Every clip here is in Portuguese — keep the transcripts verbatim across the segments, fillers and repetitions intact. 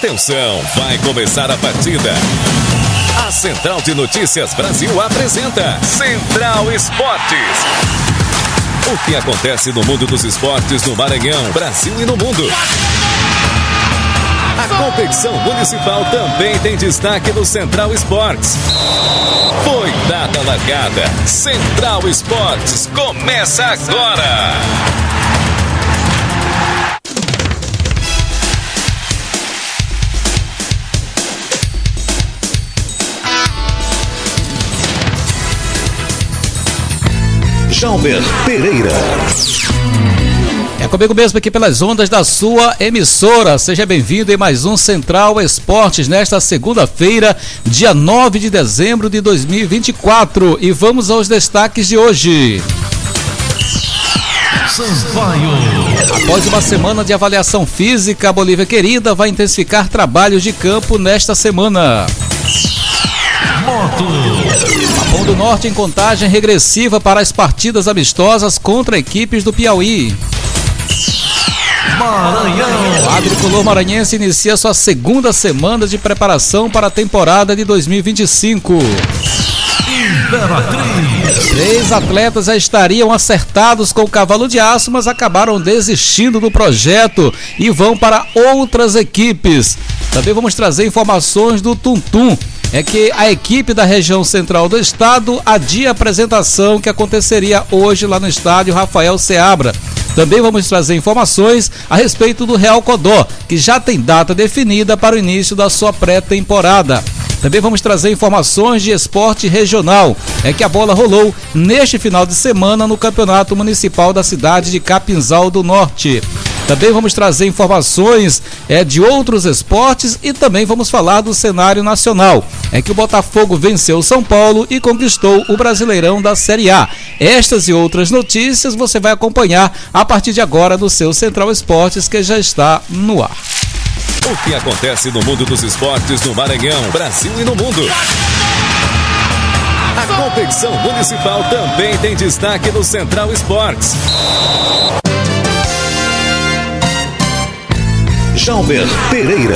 Atenção, vai começar a partida. A Central de Notícias Brasil apresenta Central Esportes. O que acontece no mundo dos esportes no Maranhão, Brasil e no mundo. A competição municipal também tem destaque no Central Esportes. Foi dada a largada. Central Esportes começa agora. Jalber Pereira. É comigo mesmo aqui pelas ondas da sua emissora. Seja bem-vindo em mais um Central Esportes nesta segunda-feira, dia nove de dezembro de dois mil e vinte e quatro. E vamos aos destaques de hoje. Sampaio. Após uma semana de avaliação física, a Bolívia Querida vai intensificar trabalhos de campo nesta semana. Moto. Papão do Norte em contagem regressiva para as partidas amistosas contra equipes do Piauí. Maranhão. O agricultor maranhense inicia sua segunda semana de preparação para a temporada de dois mil e vinte e cinco. Imperatriz. Três atletas já estariam acertados com o cavalo de aço, mas acabaram desistindo do projeto e vão para outras equipes. Também vamos trazer informações do Tum Tum. É que a equipe da região central do estado adia a apresentação que aconteceria hoje lá no estádio Rafael Seabra. Também vamos trazer informações a respeito do Real Codó, que já tem data definida para o início da sua pré-temporada. Também vamos trazer informações de esporte regional. É que a bola rolou neste final de semana no Campeonato Municipal da cidade de Capinzal do Norte. Também vamos trazer informações é, de outros esportes e também vamos falar do cenário nacional. É que o Botafogo venceu o São Paulo e conquistou o Brasileirão da Série A. Estas e outras notícias você vai acompanhar a partir de agora do seu Central Esportes, que já está no ar. O que acontece no mundo dos esportes no Maranhão, Brasil e no mundo. A competição municipal também tem destaque no Central Esportes. Jalber Pereira.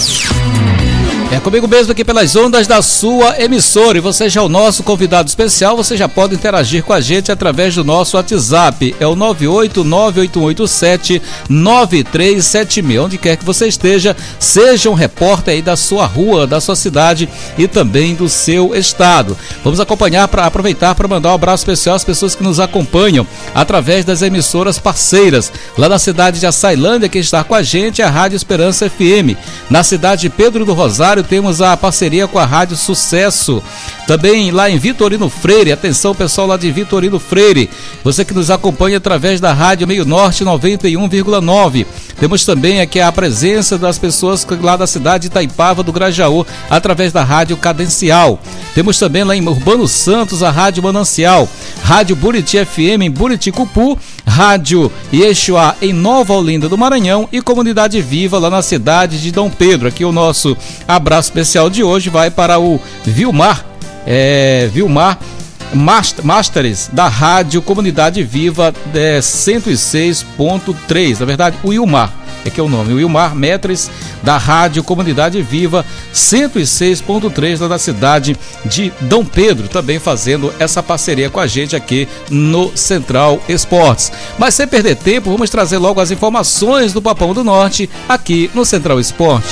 É comigo mesmo aqui pelas ondas da sua emissora. E você já é o nosso convidado especial. Você já pode interagir com a gente através do nosso WhatsApp. É o nove oito nove oito oito sete nove três sete seis. Onde quer que você esteja, seja um repórter aí da sua rua, da sua cidade e também do seu estado. Vamos acompanhar para aproveitar para mandar um abraço especial às pessoas que nos acompanham através das emissoras parceiras. Lá na cidade de Açailândia, quem está com a gente é a Rádio Esperança F M. Na cidade de Pedro do Rosário, temos a parceria com a Rádio Sucesso. Também lá em Vitorino Freire, atenção pessoal lá de Vitorino Freire, você que nos acompanha através da Rádio Meio Norte noventa e um vírgula nove. Temos também aqui a presença das pessoas lá da cidade de Itaipava do Grajaú, através da Rádio Cadencial. Temos também lá em Urbano Santos a Rádio Manancial, Rádio Buriti F M em Buriticupu, Rádio Yeshua em Nova Olinda do Maranhão e Comunidade Viva lá na cidade de Dom Pedro. Aqui o nosso abraço especial de hoje vai para o Vilmar, é, Vilmar Masteres da Rádio Comunidade Viva é, cento e seis ponto três, na verdade o Wilmar, é que é o nome, o Wilmar Metres da Rádio Comunidade Viva cento e seis ponto três lá da cidade de Dom Pedro, também fazendo essa parceria com a gente aqui no Central Esportes. Mas sem perder tempo, vamos trazer logo as informações do Papão do Norte aqui no Central Esportes.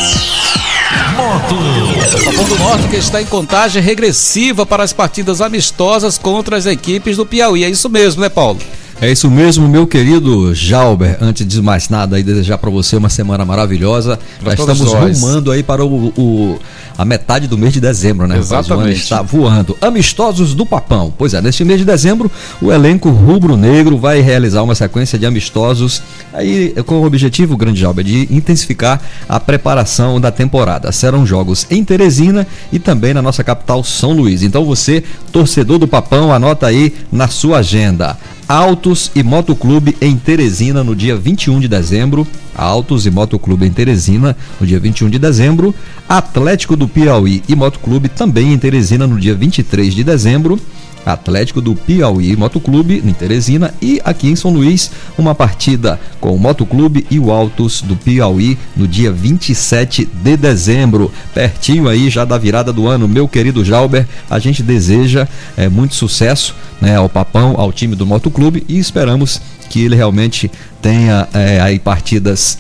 Moto. O Papão do Norte que está em contagem regressiva para as partidas amistosas contra as equipes do Piauí. É isso mesmo, né, Paulo? É isso mesmo, meu querido Jalber. Antes de mais nada, aí desejar para você uma semana maravilhosa. Já estamos nós. rumando aí para o, o, a metade do mês de dezembro, né? Exatamente. O está voando. Amistosos do Papão. Pois é, neste mês de dezembro, o elenco rubro-negro vai realizar uma sequência de amistosos aí com o objetivo, grande Jalber, de intensificar a preparação da temporada. Serão jogos em Teresina e também na nossa capital, São Luís. Então você, torcedor do Papão, anota aí na sua agenda. Autos e Motoclube em Teresina no dia vinte e um de dezembro. Autos e Motoclube em Teresina no dia vinte e um de dezembro. Atlético do Piauí e Motoclube também em Teresina no dia vinte e três de dezembro. Atlético do Piauí Motoclube em Teresina, e aqui em São Luís uma partida com o Motoclube e o Altos do Piauí no dia vinte e sete de dezembro, pertinho aí já da virada do ano. Meu querido Jalber, a gente deseja é, muito sucesso, né, ao Papão, ao time do Motoclube, e esperamos que ele realmente tenha é, aí partidas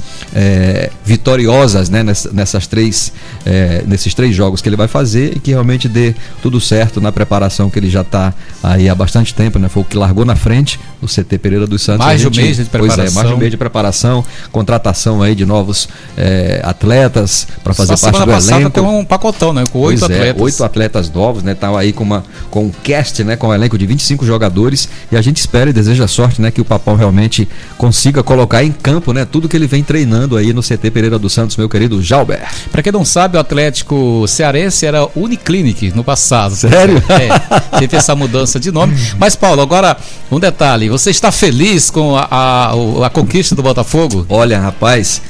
é, vitoriosas, né, nessas, nessas três, é, nesses três jogos que ele vai fazer, e que realmente dê tudo certo na preparação que ele já está aí há bastante tempo, né? Foi o que largou na frente o C T Pereira dos Santos. Mais de um gente, mês de preparação. Pois é, mais de um mês de preparação, contratação aí de novos é, atletas para fazer Só parte do passada elenco. Tem um pacotão, né? Com oito pois atletas. É, oito atletas novos, né? Tá aí com, uma, com um cast, né? Com um elenco de vinte e cinco jogadores, e a gente espera e deseja sorte, né? Que o Papão realmente consiga colocar em campo, né, tudo que ele vem treinando aí no C T Pereira dos Santos, meu querido Jalber. Para quem não sabe, o Atlético Cearense era Uniclinic no passado. Sério? É, teve essa mudança de nome. Mas, Paulo, agora um detalhe: você está feliz com a, a, a conquista do Botafogo? Olha, rapaz,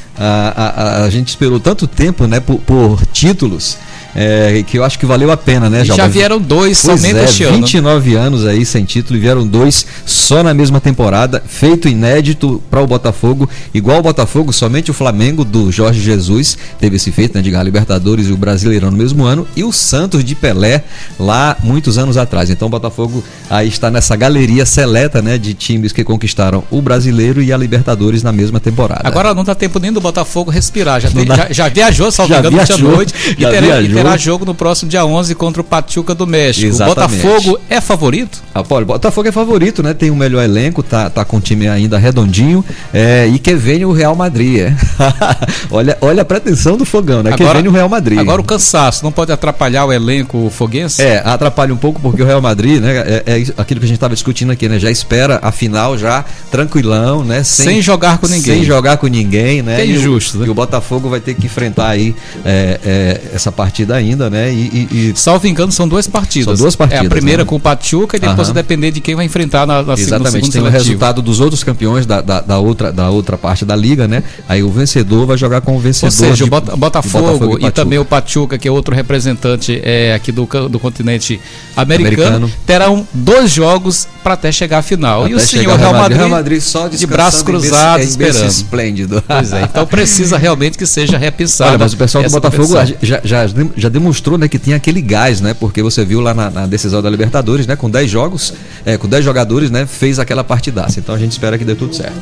a, a, a gente esperou tanto tempo, né, por, por títulos. É, que eu acho que valeu a pena, né, Já vieram dois pois somente é, este ano. vinte e nove anos aí sem título, e vieram dois só na mesma temporada, feito inédito para o Botafogo, igual o Botafogo, somente o Flamengo do Jorge Jesus teve esse feito, né, de ganhar Libertadores e o Brasileirão no mesmo ano, e o Santos de Pelé lá muitos anos atrás. Então o Botafogo aí está nessa galeria seleta, né, de times que conquistaram o Brasileiro e a Libertadores na mesma temporada. Agora não dá tempo nem do Botafogo respirar, já, tem, dá... já, já viajou, salvo engano, viajou, ontem à noite, e já terá, viajou. terá jogo no próximo dia onze contra o Pachuca do México. Exatamente. O Botafogo é favorito? Ah, pô, o Botafogo é favorito, né? Tem o um melhor elenco, tá, tá com o time ainda redondinho, é, e que vem o Real Madrid. É. olha, olha a pretensão do Fogão, né? Agora, que vem o Real Madrid. Agora o cansaço não pode atrapalhar o elenco foguense? É, atrapalha um pouco porque o Real Madrid, né? É, é aquilo que a gente estava discutindo aqui, né? Já espera a final já tranquilão, né? Sem, sem jogar com ninguém. Sem jogar com ninguém, né? Que é injusto, e o, né? E o Botafogo vai ter que enfrentar aí é, é, essa partida ainda, né? E, e, e... Salvo engano, são duas partidas. São duas partidas. É a primeira, né, com o Pachuca, e depois Aham. vai depender de quem vai enfrentar na, na Exatamente, no tem segundo o seletivo. resultado dos outros campeões da, da, da, outra, da outra parte da liga, né? Aí o vencedor vai jogar com o vencedor. Ou seja, de, o Bota, Botafogo, Botafogo e, e também o Pachuca, que é outro representante é, aqui do, do continente americano, americano, terão dois jogos para até chegar à final. Até e o senhor Real Madrid, Real Madrid só de braços cruzados esperando. Esplêndido. Pois é, então precisa realmente que seja repensado. Olha, mas o pessoal do Botafogo já, já, já demonstrou, né, que tinha aquele gás, né? Porque você viu lá na, na decisão da Libertadores, né? Com dez jogos, é, com dez jogadores, né? Fez aquela partidaça. Então a gente espera que dê tudo certo.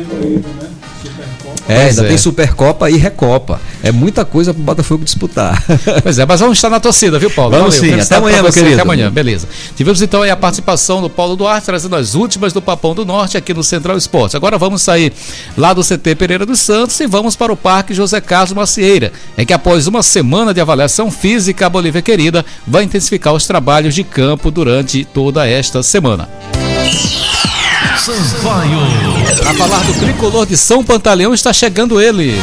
É, ainda é. tem Supercopa e Recopa. É muita coisa pro Botafogo disputar. Pois é, mas vamos estar na torcida, viu, Paulo? Vamos Valeu, sim, até amanhã, meu querido. Até amanhã, beleza. Tivemos então aí a participação do Paulo Duarte, trazendo as últimas do Papão do Norte aqui no Central Esporte. Agora vamos sair lá do C T Pereira dos Santos e vamos para o Parque José Carlos Macieira, em que após uma semana de avaliação física, a Bolívia Querida vai intensificar os trabalhos de campo durante toda esta semana. Sampaio. Para falar do tricolor de São Pantaleão, está chegando ele.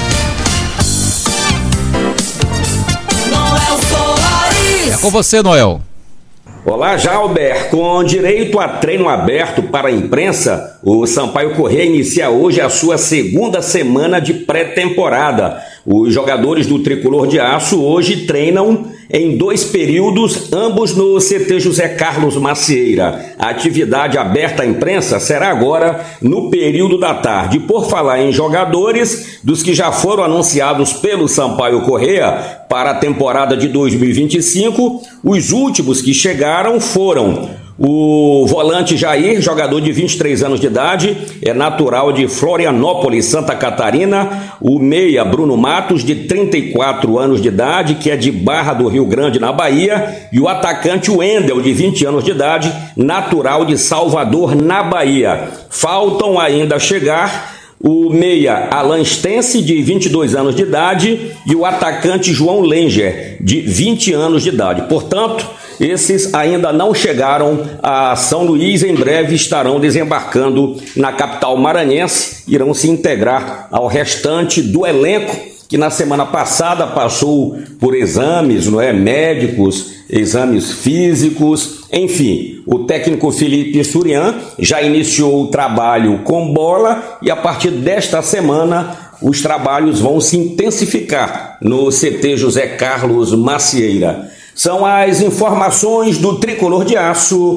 É com você, Noel. Olá, Jalber. Com direito a treino aberto para a imprensa, o Sampaio Corrêa inicia hoje a sua segunda semana de pré-temporada. Os jogadores do Tricolor de Aço hoje treinam em dois períodos, ambos no C T José Carlos Macieira. A atividade aberta à imprensa será agora no período da tarde. Por falar em jogadores, dos que já foram anunciados pelo Sampaio Corrêa para a temporada de dois mil e vinte e cinco, os últimos que chegaram foram o volante Jair, jogador de vinte e três anos de idade, é natural de Florianópolis, Santa Catarina. O meia Bruno Matos, de trinta e quatro anos de idade, que é de Barra do Rio Grande, na Bahia. E o atacante Wendel, de vinte anos de idade, natural de Salvador, na Bahia. Faltam ainda chegar o meia Alan Stense, de vinte e dois anos de idade, e o atacante João Lenger, de vinte anos de idade. Portanto, esses ainda não chegaram a São Luís, em breve estarão desembarcando na capital maranhense, irão se integrar ao restante do elenco, que na semana passada passou por exames, não é, médicos, exames físicos, enfim. O técnico Felipe Surian já iniciou o trabalho com bola e a partir desta semana os trabalhos vão se intensificar no C T José Carlos Macieira. São as informações do Tricolor de Aço,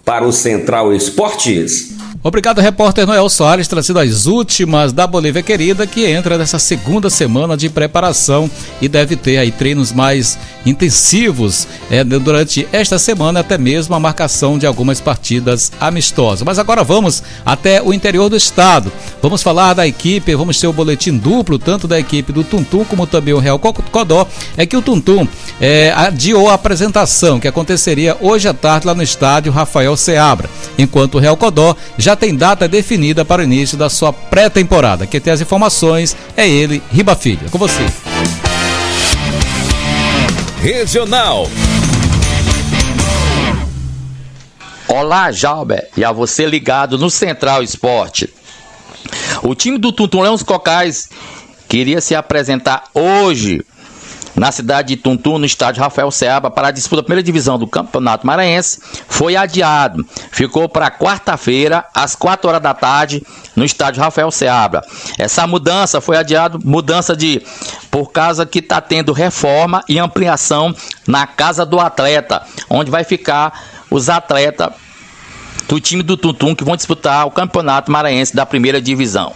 para o Central Esportes. Obrigado, repórter Noel Soares, trazendo as últimas da Bolívia Querida, que entra nessa segunda semana de preparação e deve ter aí treinos mais intensivos é, durante esta semana, até mesmo a marcação de algumas partidas amistosas. Mas agora vamos até o interior do estado. Vamos falar da equipe, vamos ter o boletim duplo, tanto da equipe do Tuntum como também o Real Codó. É que o Tuntum é, adiou a apresentação que aconteceria hoje à tarde lá no estádio Rafael Seabra, enquanto o Real Codó já tem data definida para o início da sua pré-temporada. Quem tem as informações é ele, Riba Filho. É com você. Regional. Olá, Jalber, e a você ligado no Central Esporte. O time do Tuntum Leão dos Cocais queria se apresentar hoje na cidade de Tuntum, no estádio Rafael Seabra, para a disputa da primeira divisão do Campeonato Maranhense, foi adiado. Ficou para quarta-feira, às quatro horas da tarde, no estádio Rafael Seabra. Essa mudança foi adiada, mudança de, por causa que está tendo reforma e ampliação na casa do atleta, onde vai ficar os atletas do time do Tuntum que vão disputar o Campeonato Maranhense da primeira divisão.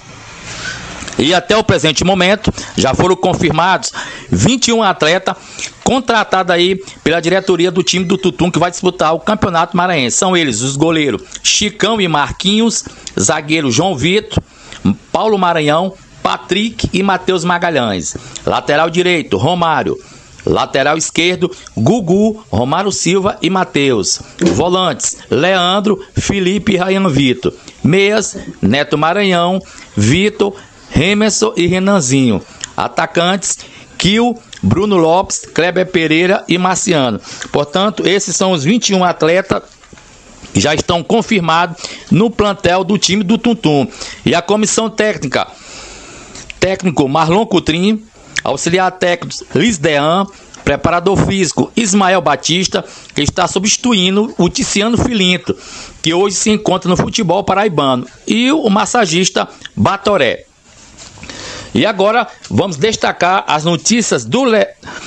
E até o presente momento, já foram confirmados vinte e um atletas contratados aí pela diretoria do time do Tuntum que vai disputar o Campeonato Maranhense. São eles os goleiros Chicão e Marquinhos, zagueiro João Vitor, Paulo Maranhão, Patrick e Matheus Magalhães. Lateral direito, Romário. Lateral esquerdo, Gugu, Romário Silva e Matheus. Volantes, Leandro, Felipe e Ryan Vitor. Meias, Neto Maranhão, Vitor, Remerson e Renanzinho. Atacantes, Kio, Bruno Lopes, Kleber Pereira e Marciano. Portanto, esses são os vinte e um atletas que já estão confirmados no plantel do time do Tuntum. E a comissão técnica, técnico Marlon Coutrinho, auxiliar técnico Liz Dean, preparador físico Ismael Batista, que está substituindo o Ticiano Filinto, que hoje se encontra no futebol paraibano, e o massagista Batoré. E agora vamos destacar as notícias do Le...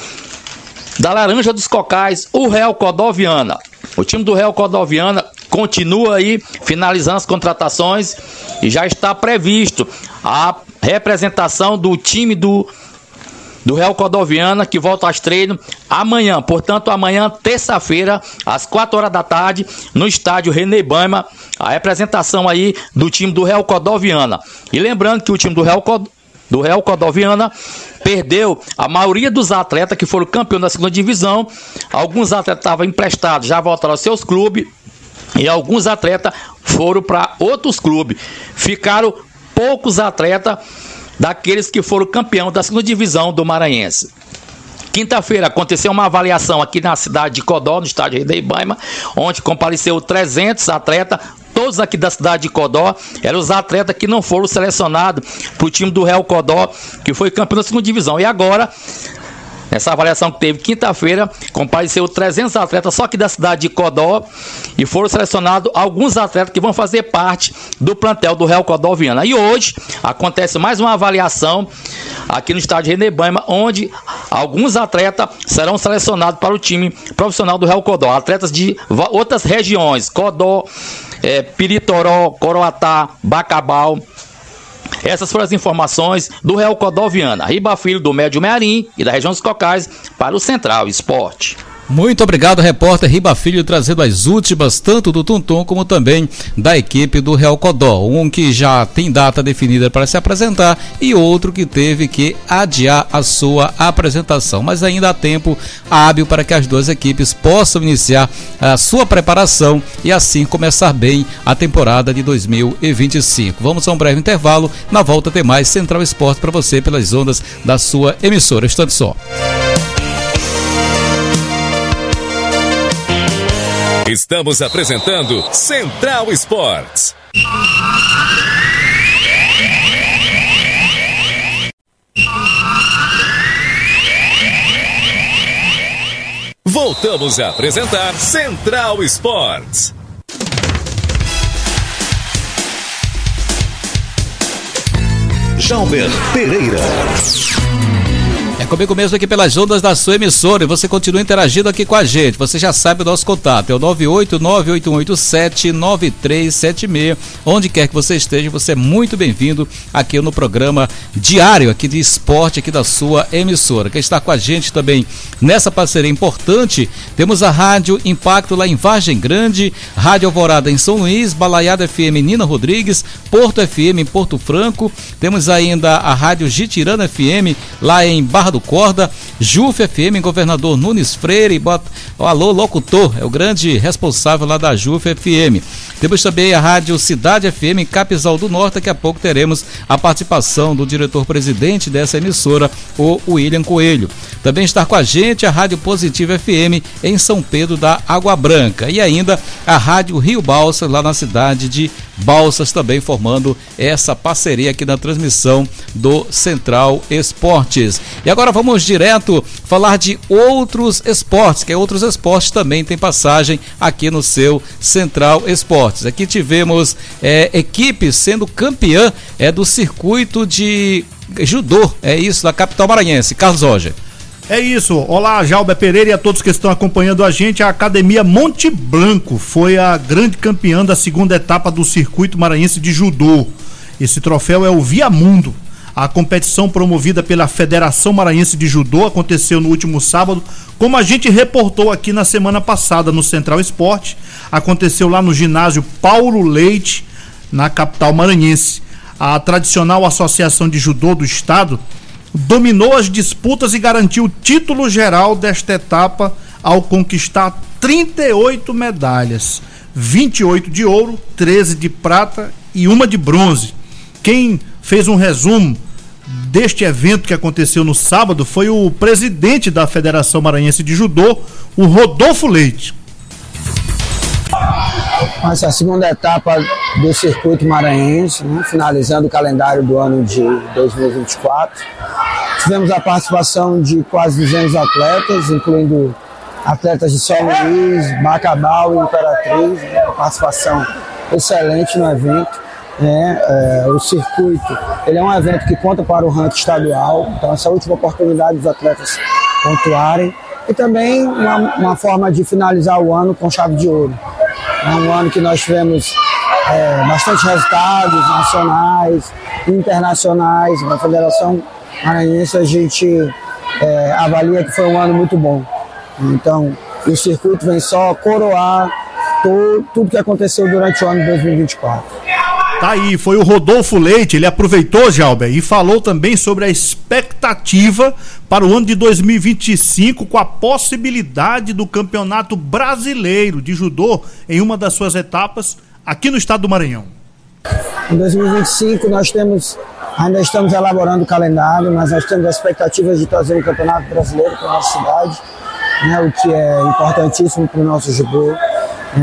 da Laranja dos Cocais, o Real Codó Viana. O time do Real Codó Viana continua aí finalizando as contratações e já está previsto a representação do time do, do Real Codó Viana, que volta aos treinos amanhã. Portanto, amanhã, terça-feira, às quatro horas da tarde, no estádio René Baiman, a representação aí do time do Real Codó Viana. E lembrando que o time do Real Codó do Real Codó Viana perdeu a maioria dos atletas que foram campeões da segunda divisão. Alguns atletas estavam emprestados, já voltaram aos seus clubes, e alguns atletas foram para outros clubes. Ficaram poucos atletas daqueles que foram campeões da segunda divisão do Maranhense. Quinta-feira aconteceu uma avaliação aqui na cidade de Codó, no estádio René Baiman, onde compareceu trezentos atletas, todos aqui da cidade de Codó. Eram os atletas que não foram selecionados para o time do Real Codó, que foi campeão da segunda divisão. E agora, essa avaliação que teve quinta-feira, compareceu trezentos atletas só aqui da cidade de Codó, e foram selecionados alguns atletas que vão fazer parte do plantel do Real Codó Viana. E hoje acontece mais uma avaliação aqui no estádio René Baiman, onde alguns atletas serão selecionados para o time profissional do Real Codó. Atletas de outras regiões, Codó, é, Piritoró, Coroatá, Bacabal. Essas foram as informações do Real Codó Viana. Riba Filho, do Médio Mearim e da região dos Cocais, para o Central Esporte. Muito obrigado, repórter Riba Filho, trazendo as últimas, tanto do Tuntum como também da equipe do Real Codó. Um que já tem data definida para se apresentar e outro que teve que adiar a sua apresentação. Mas ainda há tempo hábil para que as duas equipes possam iniciar a sua preparação e assim começar bem a temporada de dois mil e vinte e cinco. Vamos a um breve intervalo. Na volta tem mais Central Esporte para você pelas ondas da sua emissora. Instante só. Estamos apresentando Central Esportes. Voltamos a apresentar Central Esportes. Jalber Pereira. É comigo mesmo aqui pelas ondas da sua emissora e você continua interagindo aqui com a gente. Você já sabe o nosso contato, é o nove oito nove oito oito sete nove três sete seis. Onde quer que você esteja, você é muito bem-vindo aqui no programa diário aqui de esporte aqui da sua emissora. Quem está com a gente também nessa parceria importante, temos a Rádio Impacto lá em Vargem Grande, Rádio Alvorada em São Luís, Balaiada F M em Nina Rodrigues, Porto F M em Porto Franco, temos ainda a Rádio Gitirana F M lá em Barra do Corda, Juf F M em Governador Nunes Freire, bota, o alô locutor, é o grande responsável lá da Juf F M. Temos também a Rádio Cidade F M em Capizal do Norte. Daqui a pouco teremos a participação do diretor-presidente dessa emissora, o William Coelho. Também está com a gente a Rádio Positiva F M em São Pedro da Água Branca e ainda a Rádio Rio Balsas lá na cidade de Balsas, também formando essa parceria aqui na transmissão do Central Esportes. E agora vamos direto falar de outros esportes, que outros esportes também tem passagem aqui no seu Central Esportes. Aqui tivemos é, equipes sendo campeã é, do circuito de judô, é isso, da capital maranhense. Carlos Roger. É isso, olá Jalber Pereira e a todos que estão acompanhando a gente. A Academia Monte Blanco foi a grande campeã da segunda etapa do circuito maranhense de judô. Esse troféu é o Viamundo. A competição promovida pela Federação Maranhense de Judô aconteceu no último sábado, como a gente reportou aqui na semana passada no Central Esporte. Aconteceu lá no ginásio Paulo Leite, na capital maranhense. A tradicional Associação de Judô do Estado dominou as disputas e garantiu o título geral desta etapa ao conquistar trinta e oito medalhas, vinte e oito de ouro, treze de prata e uma de bronze. Quem fez um resumo deste evento que aconteceu no sábado foi o presidente da Federação Maranhense de Judô, o Rodolfo Leite. Essa segunda etapa do circuito maranhense, né, finalizando o calendário do ano de dois mil e vinte e quatro. Tivemos a participação de quase duzentos atletas, incluindo atletas de São Luís, Bacabal e Imperatriz. Né, uma participação excelente no evento. É, é, o circuito ele é um evento que conta para o ranking estadual, então essa última oportunidade dos atletas pontuarem. E também uma, uma forma de finalizar o ano com chave de ouro. É um ano que nós tivemos é, bastante resultados nacionais, internacionais. Na Federação Maranhense a gente é, avalia que foi um ano muito bom. Então, o circuito vem só coroar todo, tudo que aconteceu durante o ano de dois mil e vinte e quatro. Tá aí, foi o Rodolfo Leite, ele aproveitou, Jalber, e falou também sobre a expectativa para o ano de dois mil e vinte e cinco com a possibilidade do Campeonato Brasileiro de Judô em uma das suas etapas aqui no estado do Maranhão. Em dois mil e vinte e cinco nós temos, ainda estamos elaborando o calendário, mas nós temos a expectativa de trazer um Campeonato Brasileiro para a nossa cidade, né, o que é importantíssimo para o nosso judô. É,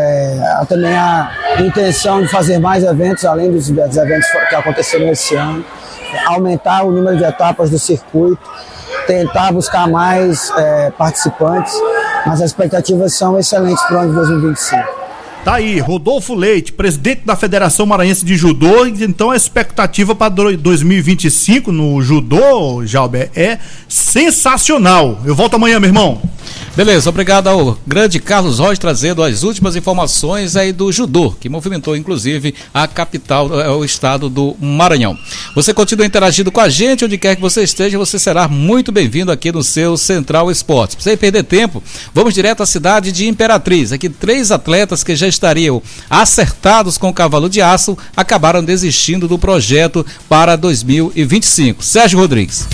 é, também a intenção de fazer mais eventos, além dos, dos eventos que aconteceram esse ano, aumentar o número de etapas do circuito, tentar buscar mais é, participantes, mas as expectativas são excelentes para o ano de dois mil e vinte e cinco. Tá aí, Rodolfo Leite, presidente da Federação Maranhense de Judô. Então a expectativa para dois mil e vinte e cinco no judô, Jalber, é sensacional. Eu volto amanhã, meu irmão. Beleza, obrigado ao grande Carlos Rocha trazendo as últimas informações aí do judô, que movimentou inclusive a capital, o estado do Maranhão. Você continua interagindo com a gente, onde quer que você esteja, você será muito bem-vindo aqui no seu Central Esportes. Sem perder tempo, vamos direto à cidade de Imperatriz. Aqui três atletas que já estariam acertados com o cavalo de aço acabaram desistindo do projeto para dois mil e vinte e cinco. Sérgio Rodrigues.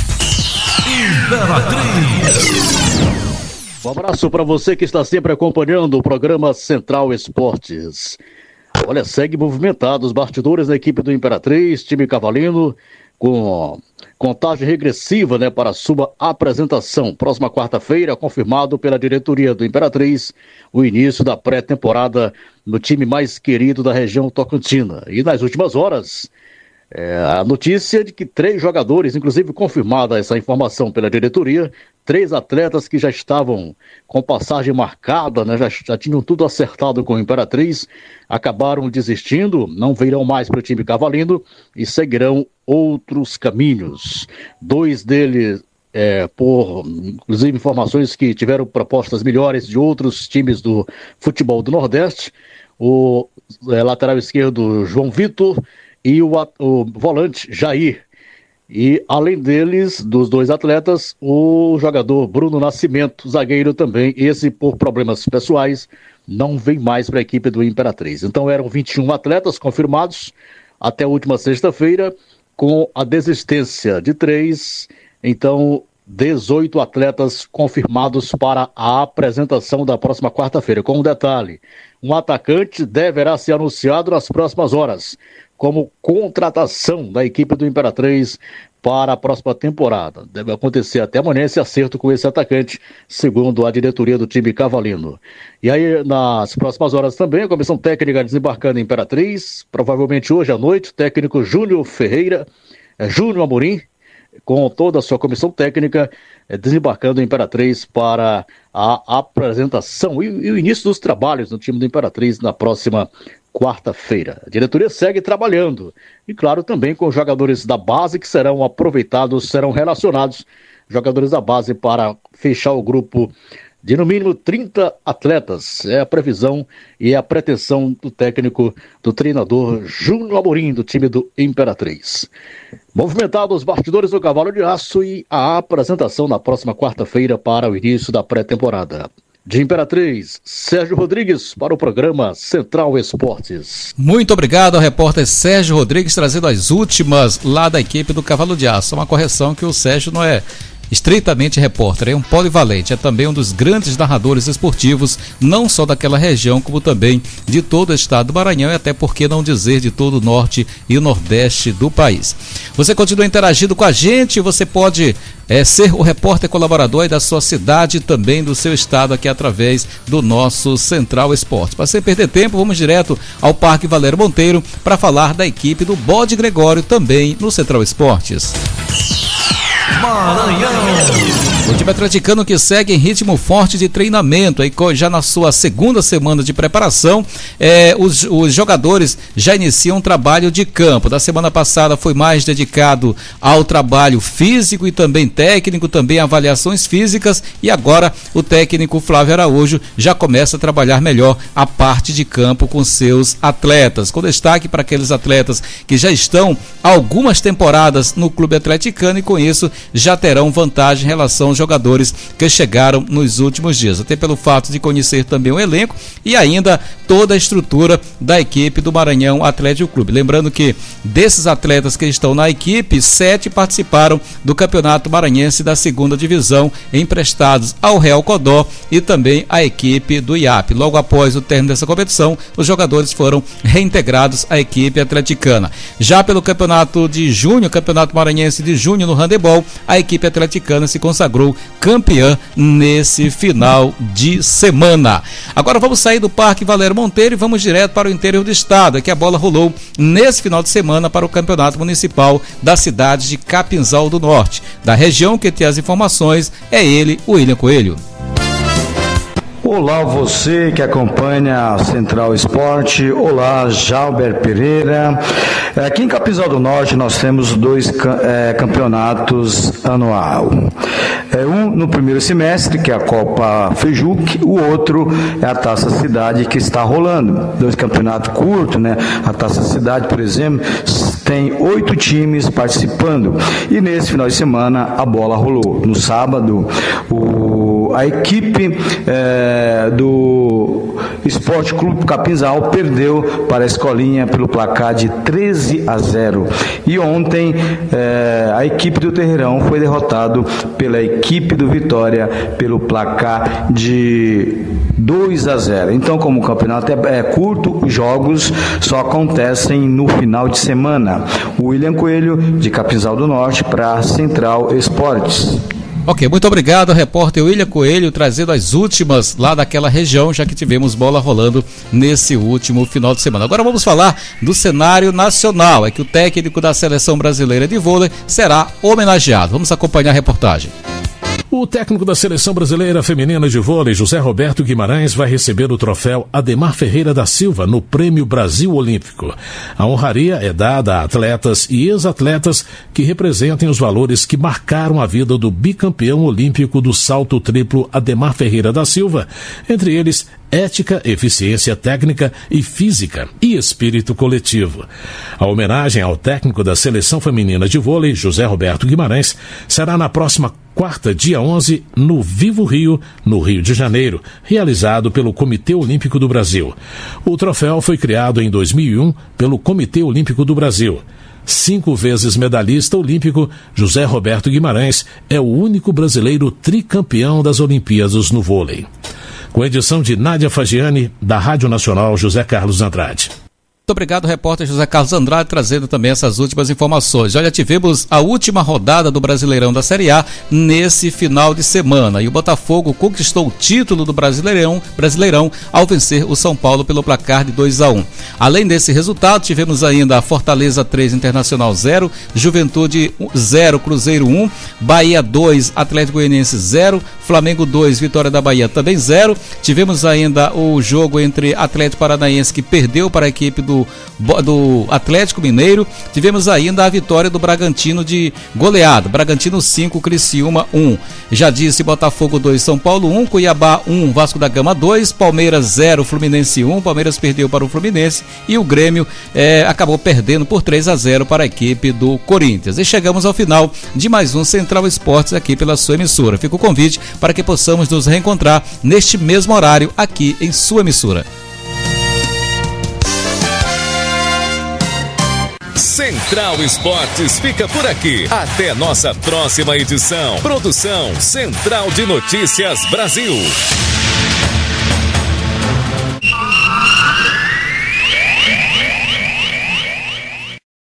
Imperatriz. Um abraço para você que está sempre acompanhando o programa Central Esportes. Olha, segue movimentado os bastidores da equipe do Imperatriz, time cavalino, com contagem regressiva, né, para a sua apresentação. Próxima quarta-feira, confirmado pela diretoria do Imperatriz, o início da pré-temporada no time mais querido da região tocantina. E nas últimas horas, é, a notícia de que três jogadores, inclusive confirmada essa informação pela diretoria, três atletas que já estavam com passagem marcada, né, já, já tinham tudo acertado com o Imperatriz, acabaram desistindo, não virão mais para o time cavalino e seguirão outros caminhos. Dois deles, é, por, inclusive, informações que tiveram propostas melhores de outros times do futebol do Nordeste. O é, lateral esquerdo João Vitor e o, o volante Jair. E, além deles, dos dois atletas, o jogador Bruno Nascimento, zagueiro também, esse por problemas pessoais, não vem mais para a equipe do Imperatriz. Então eram vinte e um atletas confirmados até a última sexta-feira, com a desistência de três, então dezoito atletas confirmados para a apresentação da próxima quarta-feira. Com um detalhe, um atacante deverá ser anunciado nas próximas horas, como contratação da equipe do Imperatriz para a próxima temporada. Deve acontecer até amanhã esse acerto com esse atacante, segundo a diretoria do time cavalino. E aí, nas próximas horas também, a comissão técnica desembarcando em Imperatriz, provavelmente hoje à noite, o técnico Júnior Ferreira, é, Júnior Amorim, com toda a sua comissão técnica, é, desembarcando em Imperatriz para a apresentação e, e o início dos trabalhos no time do Imperatriz na próxima quarta-feira. A diretoria segue trabalhando e, claro, também com jogadores da base que serão aproveitados, serão relacionados, jogadores da base para fechar o grupo de no mínimo trinta atletas. É a previsão e é a pretensão do técnico, do treinador Júnior Amorim, do time do Imperatriz. Movimentado os bastidores do Cavalo de Aço e a apresentação na próxima quarta-feira para o início da pré-temporada. De Imperatriz, Sérgio Rodrigues para o programa Central Esportes. Muito obrigado ao repórter Sérgio Rodrigues, trazendo as últimas lá da equipe do Cavalo de Aço. Uma correção que o Sérgio não é estritamente repórter, é um polivalente, é também um dos grandes narradores esportivos, não só daquela região, como também de todo o estado do Maranhão e até, por que não dizer, de todo o norte e o nordeste do país. Você continua interagindo com a gente, você pode é, ser o repórter colaborador aí da sua cidade e também do seu estado aqui através do nosso Central Esportes. Para sem perder tempo, vamos direto ao Parque Valério Monteiro para falar da equipe do Bode Gregório também no Central Esportes. Maranhão. O time atleticano que segue em ritmo forte de treinamento, aí já na sua segunda semana de preparação, é, os, os jogadores já iniciam um trabalho de campo. Da semana passada foi mais dedicado ao trabalho físico e também técnico, também avaliações físicas, e agora o técnico Flávio Araújo já começa a trabalhar melhor a parte de campo com seus atletas, com destaque para aqueles atletas que já estão há algumas temporadas no clube atleticano e com isso já terão vantagem em relação aos jogadores que chegaram nos últimos dias, até pelo fato de conhecer também o elenco e ainda toda a estrutura da equipe do Maranhão Atlético Clube. Lembrando que desses atletas que estão na equipe, sete participaram do Campeonato Maranhense da segunda divisão, emprestados ao Real Codó e também à equipe do I A P. Logo após o término dessa competição, os jogadores foram reintegrados à equipe atleticana. Já pelo Campeonato de Junho, Campeonato Maranhense de Junho no handebol, a equipe atleticana se consagrou campeã nesse final de semana. Agora vamos sair do Parque Valério Monteiro e vamos direto para o interior do estado, é que a bola rolou nesse final de semana para o Campeonato Municipal da cidade de Capinzal do Norte. Da região que tem as informações é ele, o William Coelho. Olá você que acompanha a Central Esporte, olá Jalber Pereira. Aqui em Capinzal do Norte nós temos dois é, campeonatos anual. É, um no primeiro semestre, que é a Copa Fejuc, o outro é a Taça Cidade que está rolando. Dois campeonatos curtos, né? A Taça Cidade, por exemplo, tem oito times participando. E nesse final de semana a bola rolou. No sábado, o, a equipe é, do Esporte Clube Capinzal perdeu para a Escolinha pelo placar de treze a zero. E ontem é, a equipe do Terreirão foi derrotado pela equipe do Vitória pelo placar de dois a zero. Então, como o campeonato é, é curto, os jogos só acontecem no final de semana. O William Coelho, de Capinzal do Norte, para Central Esportes. Ok, muito obrigado, repórter William Coelho, trazendo as últimas lá daquela região, já que tivemos bola rolando nesse último final de semana. Agora vamos falar do cenário nacional, é que o técnico da Seleção Brasileira de Vôlei será homenageado. Vamos acompanhar a reportagem. O técnico da Seleção Brasileira Feminina de Vôlei, José Roberto Guimarães, vai receber o troféu Ademar Ferreira da Silva no Prêmio Brasil Olímpico. A honraria é dada a atletas e ex-atletas que representem os valores que marcaram a vida do bicampeão olímpico do salto triplo Ademar Ferreira da Silva, entre eles ética, eficiência técnica e física e espírito coletivo. A homenagem ao técnico da Seleção Feminina de Vôlei, José Roberto Guimarães, será na próxima quarta, dia onze, no Vivo Rio, no Rio de Janeiro, realizado pelo Comitê Olímpico do Brasil. O troféu foi criado em dois mil e um pelo Comitê Olímpico do Brasil. Cinco vezes medalhista olímpico, José Roberto Guimarães é o único brasileiro tricampeão das Olimpíadas no vôlei. Com edição de Nádia Fagiani, da Rádio Nacional José Carlos Andrade. Muito obrigado, repórter José Carlos Andrade, trazendo também essas últimas informações. Olha, tivemos a última rodada do Brasileirão da Série A nesse final de semana e o Botafogo conquistou o título do Brasileirão, Brasileirão ao vencer o São Paulo pelo placar de dois a um. Além desse resultado, tivemos ainda a Fortaleza três, Internacional zero, Juventude zero, Cruzeiro um, Bahia dois, Atlético Goianiense zero, Flamengo dois, Vitória da Bahia também zero. Tivemos ainda o jogo entre Atlético Paranaense, que perdeu para a equipe do do Atlético Mineiro. Tivemos ainda a vitória do Bragantino de goleada, Bragantino cinco, Criciúma um. Já disse, Botafogo dois, São Paulo um, Cuiabá um, Vasco da Gama dois, Palmeiras zero, Fluminense um. Palmeiras perdeu para o Fluminense e o Grêmio eh, acabou perdendo por três a zero para a equipe do Corinthians. E chegamos ao final de mais um Central Esportes aqui pela sua emissora. Fica o convite para que possamos nos reencontrar neste mesmo horário aqui em sua emissora. Central Esportes fica por aqui. Até nossa próxima edição. Produção Central de Notícias Brasil.